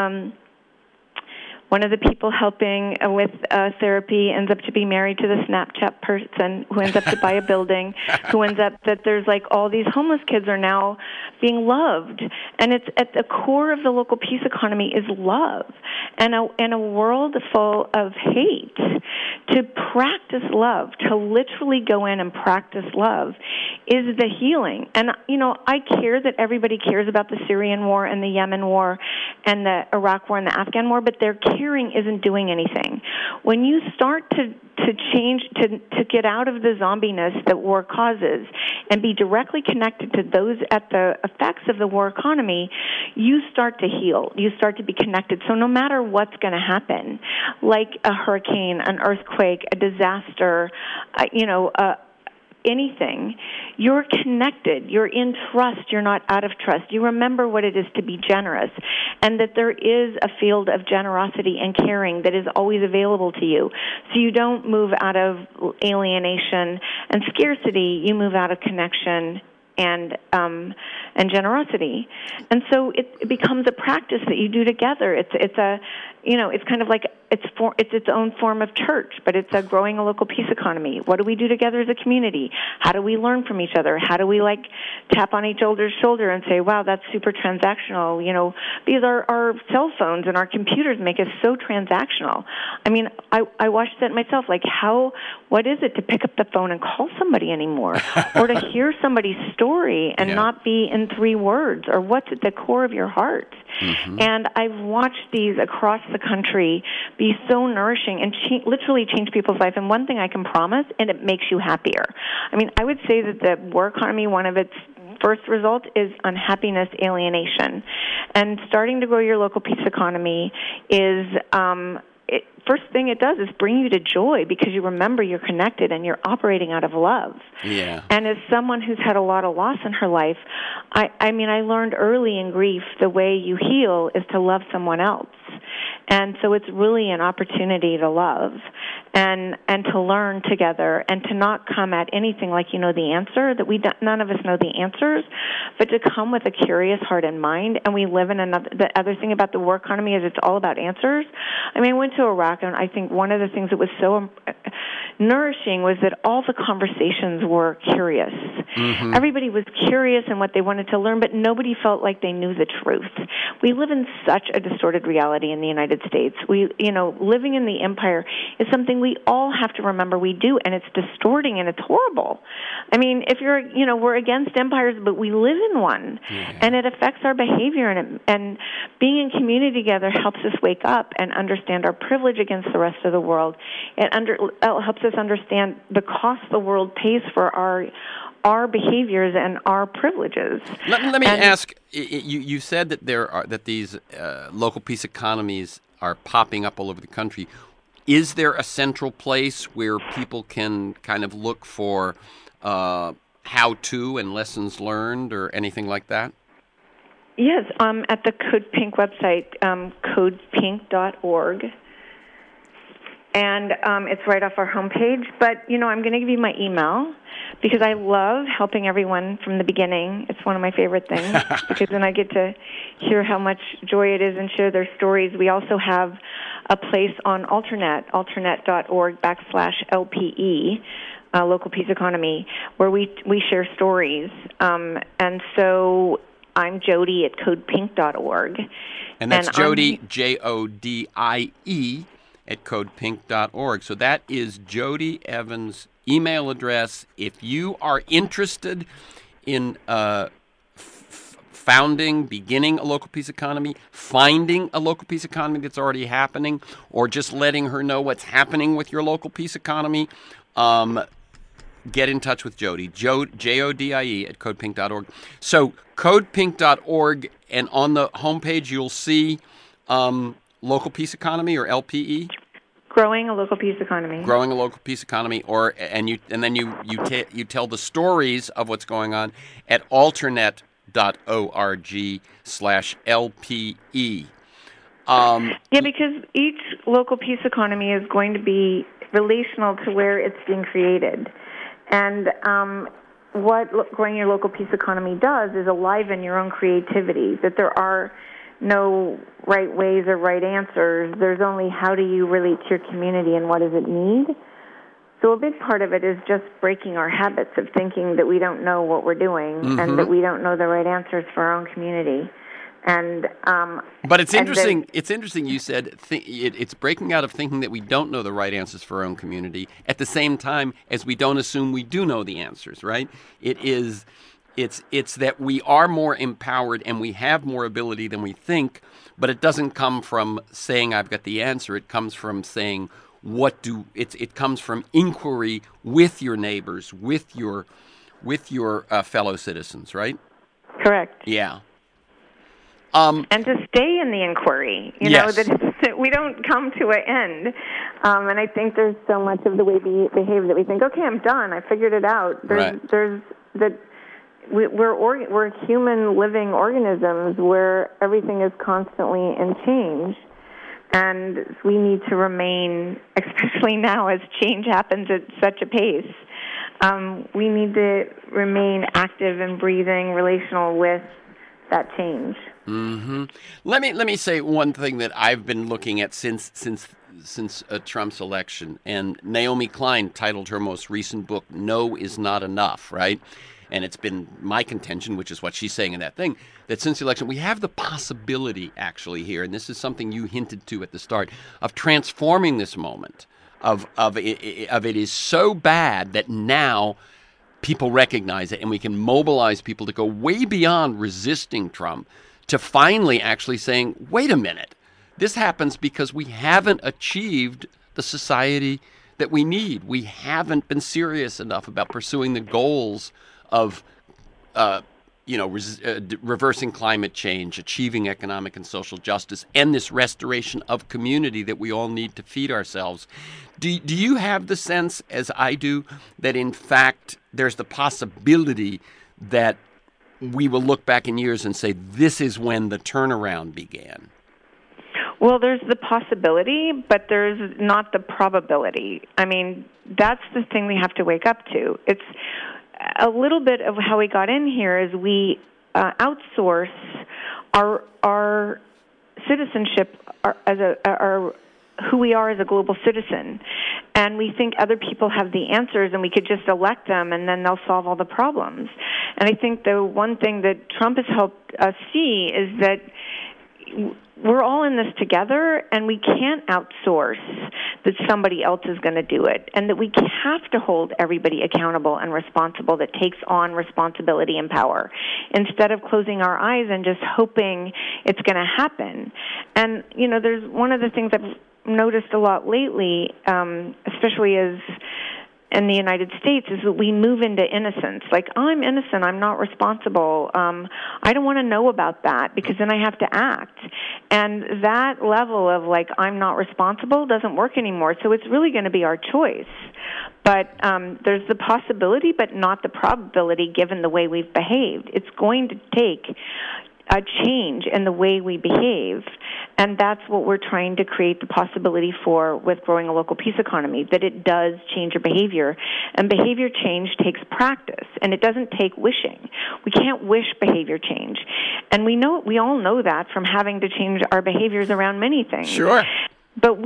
Speaker 2: the people helping with therapy ends up to be married to the Snapchat person who ends up to buy a building, who ends up that there's like all these homeless kids are now being loved. And it's at the core of the local peace economy is love. And in a world full of hate, to practice love, to literally go in and practice love is the healing. And, I care that everybody cares about the Syrian war and the Yemen war and the Iraq war and the Afghan war, but their caring isn't doing anything. When you start to change, to get out of the zombiness that war causes and be directly connected to those at the effects of the war economy, you start to heal. You start to be connected. So no matter what's going to happen, like a hurricane, an earthquake, a disaster, anything, you're connected, you're in trust, you're not out of trust. You remember what it is to be generous, and that there is a field of generosity and caring that is always available to you. So you don't move out of alienation and scarcity, you move out of connection and generosity. And so it becomes a practice that you do together. It's kind of like it's its own form of church, but it's growing a local peace economy. What do we do together as a community? How do we learn from each other? How do we tap on each other's shoulder and say, wow, that's super transactional, because our cell phones and our computers make us so transactional. I mean, I watched that myself, what is it to pick up the phone and call somebody anymore? Or to hear somebody's story and not be in 3 words, or what's at the core of your heart. Mm-hmm. And I've watched these across the country be so nourishing and literally change people's life. And one thing I can promise, and it makes you happier. I mean, I would say that the war economy, one of its first results is unhappiness, alienation. And starting to grow your local peace economy is first thing it does is bring you to joy, because you remember you're connected and you're operating out of love.
Speaker 1: Yeah.
Speaker 2: And as someone who's had a lot of loss in her life, I learned early in grief the way you heal is to love someone else. And so it's really an opportunity to love and to learn together, and to not come at anything like the answer, that none of us know the answers, but to come with a curious heart and mind. And we live in the other thing about the war economy is it's all about answers. I mean, I went to Iraq, and I think one of the things that was so nourishing was that all the conversations were curious. Mm-hmm. Everybody was curious in what they wanted to learn, but nobody felt like they knew the truth. We live in such a distorted reality in the United States. Living in the empire is something we all have to remember we do, and it's distorting and it's horrible. I mean, if we're against empires, but we live in one, and it affects our behavior, and being in community together helps us wake up and understand our privilege against the rest of the world. It helps us understand the cost the world pays for our behaviors and our privileges.
Speaker 1: Let me ask. You said that that these local peace economies are popping up all over the country. Is there a central place where people can kind of look for how-to and lessons learned or anything like that?
Speaker 2: Yes, at the Code Pink website, codepink.org. And it's right off our homepage. But, I'm going to give you my email, because I love helping everyone from the beginning. It's one of my favorite things, because then I get to hear how much joy it is and share their stories. We also have a place on Alternet, alternet.org/LPE. Local Peace Economy, where we share stories. And so I'm Jody at codepink.org.
Speaker 1: And that's Jody, Jodie, at codepink.org. So that is Jody Evans' email address. If you are interested in beginning a local peace economy, finding a local peace economy that's already happening, or just letting her know what's happening with your local peace economy, get in touch with Jody, Jodie at codepink.org. So codepink.org, and on the homepage you'll see Local Peace Economy, or LPE.
Speaker 2: Growing a Local Peace Economy.
Speaker 1: Growing a Local Peace Economy, and then you tell the stories of what's going on at alternet.org/LPE.
Speaker 2: Because each local peace economy is going to be relational to where it's being created. And what Growing Your Local Peace Economy does is enliven your own creativity, that there are no right ways or right answers. There's only how do you relate to your community and what does it need. So a big part of it is just breaking our habits of thinking that we don't know what we're doing and that we don't know the right answers for our own community. And
Speaker 1: but it's interesting. It's interesting. You said it's breaking out of thinking that we don't know the right answers for our own community. At the same time, as we don't assume we do know the answers. Right? It's that we are more empowered and we have more ability than we think. But it doesn't come from saying I've got the answer. It comes from saying it comes from inquiry with your neighbors, with your fellow citizens. Right?
Speaker 2: Correct.
Speaker 1: Yeah.
Speaker 2: And to stay in the inquiry,
Speaker 1: yes.
Speaker 2: that we don't come to an end. And I think there's so much of the way we behave that we think, okay, I'm done, I figured it out. We're human living organisms where everything is constantly in change. And we need to remain, especially now as change happens at such a pace, we need to remain active and breathing, relational with that change.
Speaker 1: Mm-hmm. Let me say one thing that I've been looking at since Trump's election, and Naomi Klein titled her most recent book "No Is Not Enough," right? And it's been my contention, which is what she's saying in that thing, that since the election we have the possibility actually here, and this is something you hinted to at the start, of transforming this moment of it is so bad that now people recognize it, and we can mobilize people to go way beyond resisting Trump to finally actually saying, wait a minute, this happens because we haven't achieved the society that we need. We haven't been serious enough about pursuing the goals of reversing climate change, achieving economic and social justice, and this restoration of community that we all need to feed ourselves. Do you have the sense, as I do, that in fact there's the possibility that we will look back in years and say this is when the turnaround began?
Speaker 2: Well, there's the possibility, but there's not the probability. I mean, that's the thing we have to wake up to. It's a little bit of how we got in here is we outsource our citizenship, our who we are as a global citizen, and we think other people have the answers and we could just elect them and then they'll solve all the problems. And I think the one thing that Trump has helped us see is that we're all in this together, and we can't outsource that somebody else is going to do it, and that we have to hold everybody accountable and responsible that takes on responsibility and power, instead of closing our eyes and just hoping it's going to happen. And, there's one of the things I've noticed a lot lately, especially as in the United States, is that we move into innocence. Like, I'm innocent, I'm not responsible. I don't want to know about that because then I have to act. And that level of, like, I'm not responsible doesn't work anymore. So it's really going to be our choice. But there's the possibility, but not the probability given the way we've behaved. It's going to take a change in the way we behave, and that's what we're trying to create the possibility for with Growing a Local Peace Economy, that it does change your behavior. And behavior change takes practice, and it doesn't take wishing. We can't wish behavior change. And we all know that from having to change our behaviors around many things.
Speaker 1: Sure.
Speaker 2: But we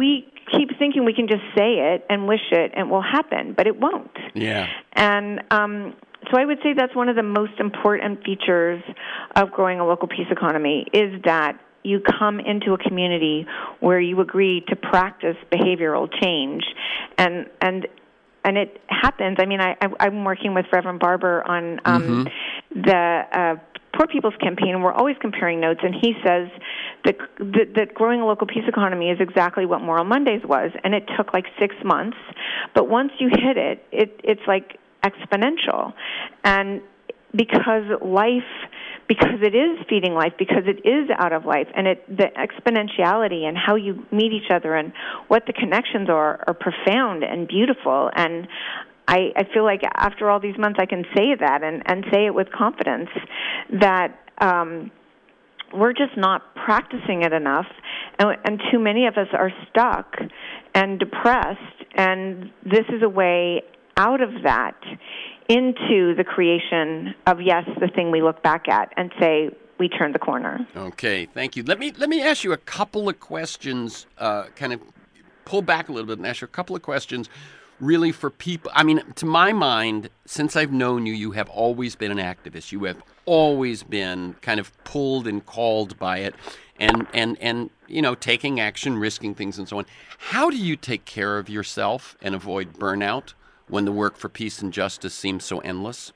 Speaker 2: keep thinking we can just say it and wish it and it will happen, but it won't.
Speaker 1: Yeah.
Speaker 2: And so I would say that's one of the most important features of growing a local peace economy is that you come into a community where you agree to practice behavioral change, and it happens. I mean, I'm working with Reverend Barber on the Poor People's Campaign, and we're always comparing notes, and he says that growing a local peace economy is exactly what Moral Mondays was, and it took like 6 months, but once you hit it, it's like exponential. And because it is feeding life, because it is out of life, and the exponentiality and how you meet each other and what the connections are profound and beautiful. And I feel like after all these months I can say that and say it with confidence that we're just not practicing it enough, and too many of us are stuck and depressed, and this is a way out of that into the creation of, yes, the thing we look back at and say, we turned the corner.
Speaker 1: Okay, thank you. Let me ask you a couple of questions, kind of pull back a little bit and ask you a couple of questions really for people. I mean, to my mind, since I've known you, you have always been an activist. You have always been kind of pulled and called by it and you know, taking action, risking things and so on. How do you take care of yourself and avoid burnout when the work for peace and justice seems so endless?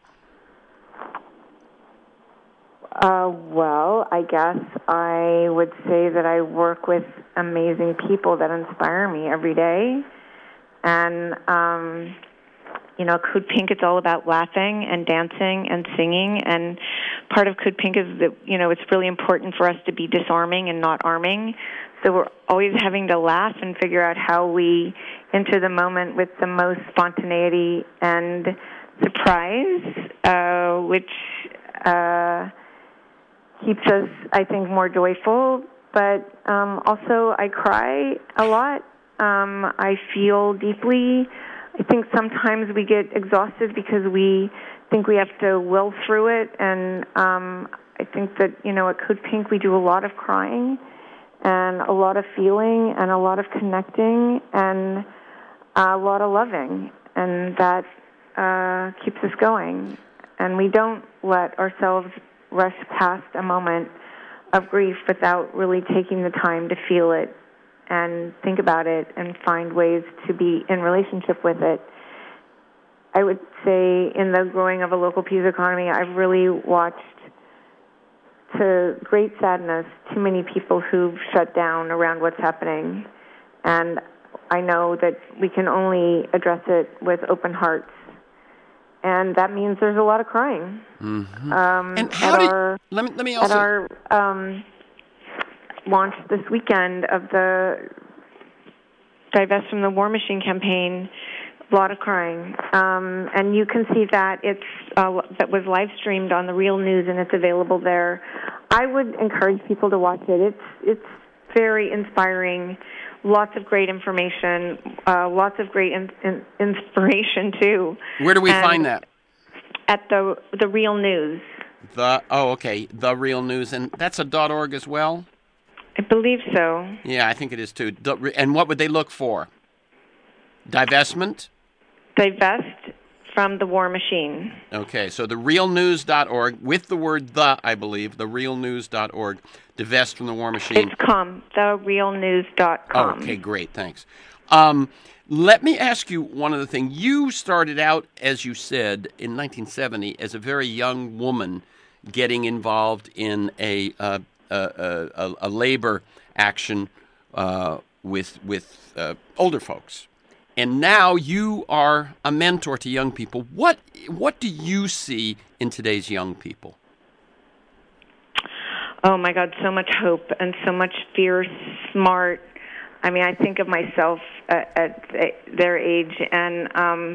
Speaker 2: Well, I guess I would say that I work with amazing people that inspire me every day. And, you know, Code Pink, it's all about laughing and dancing and singing. And part of Code Pink is that, you know, it's really important for us to be disarming and not arming. So we're always having to laugh and figure out how we enter the moment with the most spontaneity and surprise, which keeps us, I think, more joyful. But also I cry a lot. I feel deeply. I think sometimes we get exhausted because we think we have to will through it. And I think that, you know, at Code Pink we do a lot of crying and a lot of feeling and a lot of connecting and a lot of loving. And that keeps us going. And we don't let ourselves rush past a moment of grief without really taking the time to feel it and think about it and find ways to be in relationship with it. I would say in the growing of a local peace economy, I've really watched, to great sadness, too many people who've shut down around what's happening. And I know that we can only address it with open hearts. And that means there's a lot of crying.
Speaker 1: Mm-hmm. And how let me also...
Speaker 2: At our launch this weekend of the Divest from the War Machine campaign, a lot of crying. And you can see that that was live streamed on the Real News, and it's available there. I would encourage people to watch it. It's very inspiring. Lots of great information. Lots of great inspiration too.
Speaker 1: Where do we find that?
Speaker 2: At the Real News.
Speaker 1: The Real News, and that's a .org as well.
Speaker 2: I believe so.
Speaker 1: Yeah, I think it is too. And what would they look for? Divestment?
Speaker 2: Divest from the War Machine.
Speaker 1: Okay, so therealnews.org, with the word "the," I believe, therealnews.org, divest from the War Machine.
Speaker 2: It's therealnews.com.
Speaker 1: Okay, great, thanks. Let me ask you one other thing. You started out, as you said, in 1970 as a very young woman getting involved in a labor action with older folks, and now you are a mentor to young people. What do you see in today's young people?
Speaker 2: Oh my God, so much hope and so much fierce, smart. I mean, I think of myself at their age, and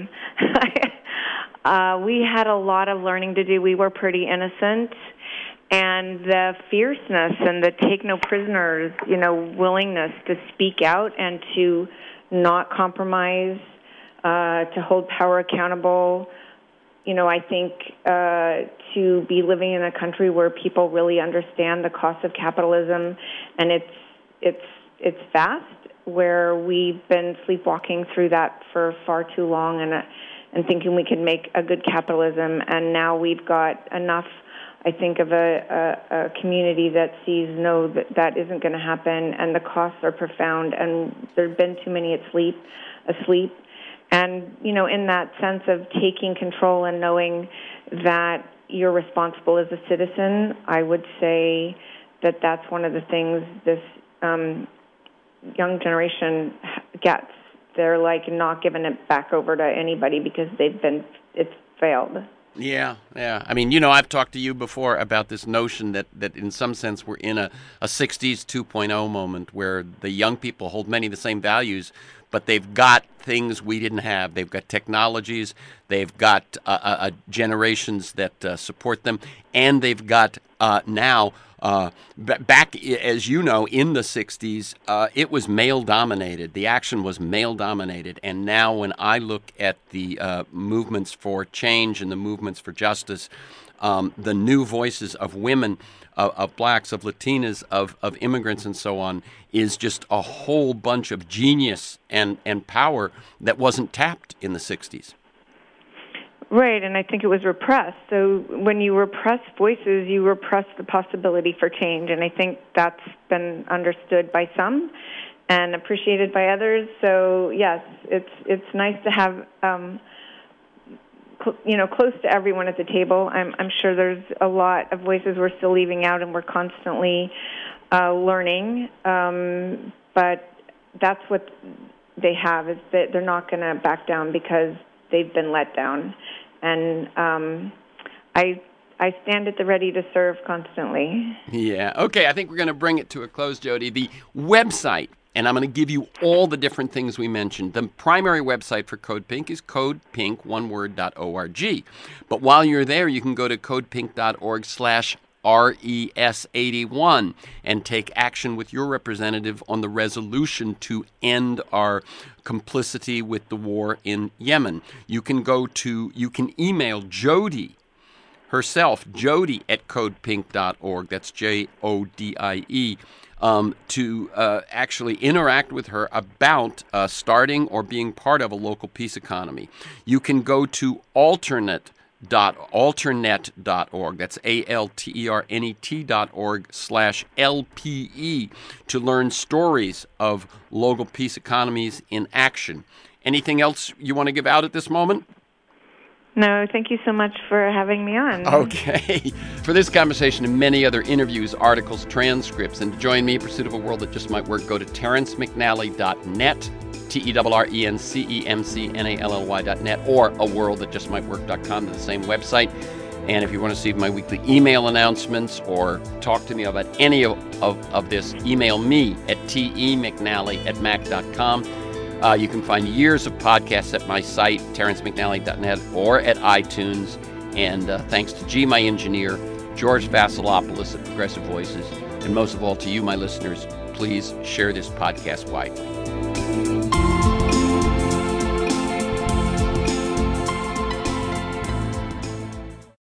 Speaker 2: we had a lot of learning to do. We were pretty innocent. And the fierceness and the take no prisoners, you know, willingness to speak out and to not compromise, to hold power accountable. You know, I think to be living in a country where people really understand the cost of capitalism, and it's vast, where we've been sleepwalking through that for far too long and thinking we can make a good capitalism. And now we've got enough, I think, of a community that sees, no, that isn't going to happen, and the costs are profound, and there have been too many asleep. And, in that sense of taking control and knowing that you're responsible as a citizen, I would say that that's one of the things this young generation gets. They're like not giving it back over to anybody because it's failed.
Speaker 1: Yeah. I mean, I've talked to you before about this notion that in some sense we're in a 60s 2.0 moment where the young people hold many of the same values, but they've got things we didn't have. They've got technologies, they've got generations that support them, and they've got now, back, as you know, in the 60s, it was male-dominated. The action was male-dominated. And now when I look at the movements for change and the movements for justice, the new voices of women, of blacks, of Latinas, of immigrants and so on, is just a whole bunch of genius and power that wasn't tapped in the 60s.
Speaker 2: Right, and I think it was repressed. So when you repress voices, you repress the possibility for change, and I think that's been understood by some and appreciated by others. So yes, it's nice to have close to everyone at the table. I'm sure there's a lot of voices we're still leaving out, and we're constantly learning. But that's what they have, is that they're not going to back down because they've been let down. And I stand at the ready to serve constantly. Yeah.
Speaker 1: Okay, I think we're going to bring it to a close, Jody. The website, and I'm going to give you all the different things we mentioned. The primary website for Code Pink is codepink, one word, .org. But while you're there, you can go to codepink.org/RES81 and take action with your representative on the resolution to end our complicity with the war in Yemen. You can email Jody herself, Jody at codepink.org. That's JODIE. To actually interact with her about starting or being part of a local peace economy. You can go to alternet.org. That's ALTERNET.org/LPE to learn stories of local peace economies in action. Anything else you want to give out at this moment?
Speaker 2: No, thank you so much for having me on.
Speaker 1: Okay. For this conversation and many other interviews, articles, transcripts, and to join me in pursuit of a world that just might work, go to TerrenceMcNally.net, TERRENCEMCNALLY.net, or aworldthatjustmightwork.com, to the same website. And if you want to see my weekly email announcements or talk to me about any of this, email me at temcnally@mac.com. You can find years of podcasts at my site, TerrenceMcNally.net, or at iTunes. And thanks to G, my engineer, George Vasilopoulos at Progressive Voices, and most of all to you, my listeners, please share this podcast widely.